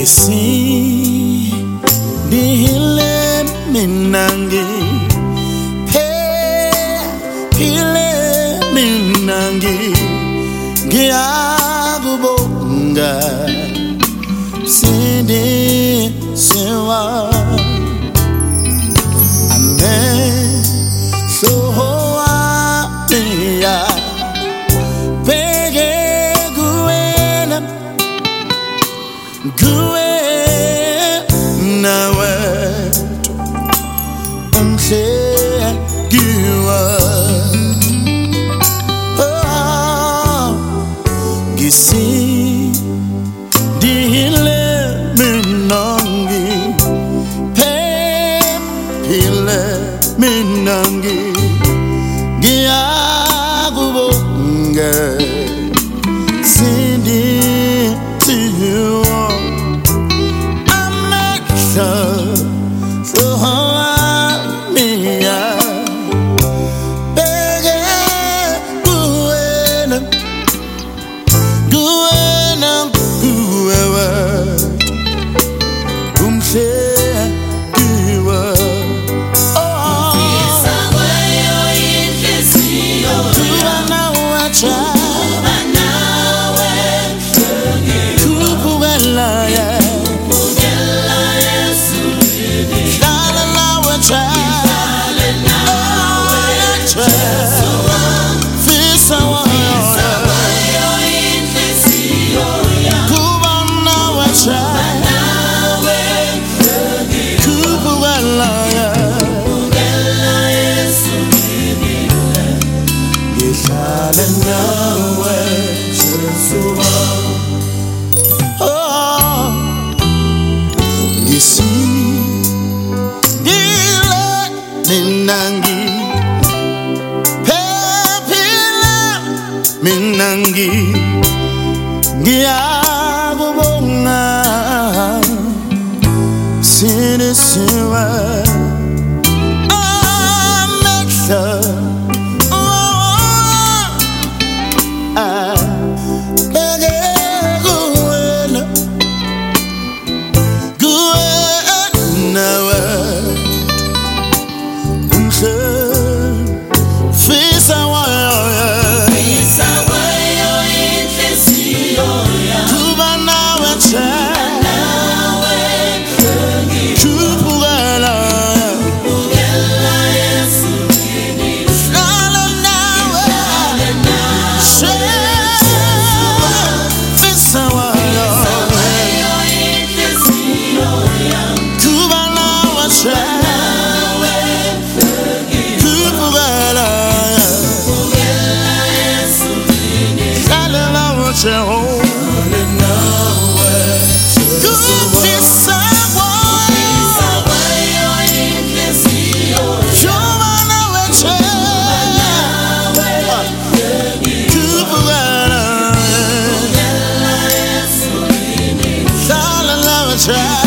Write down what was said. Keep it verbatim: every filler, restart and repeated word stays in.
Gisi dihile minangi pe pile minangi giagubonga sindi sewa ame sohoa ya pege guena guena we umse giwa oh gisi dihile minangi pe pile minangi giagubonga sindi tiwa I'm not sure so how I mean bege guena guena guewa umse giwa oh isa wayo infesio tuwa na wacha Minangi, pepila, minangi, giagubonga, sinisiwa, I make sure, oh, I bege guena, guena we. Fisa wayo, fisa wayo, infesio ya. Kuba nawe cha, nawe kupugala, kupugala Yesu ni. Lala nawe, fisa wayo, infesio ya. Kuba nawe cha. Try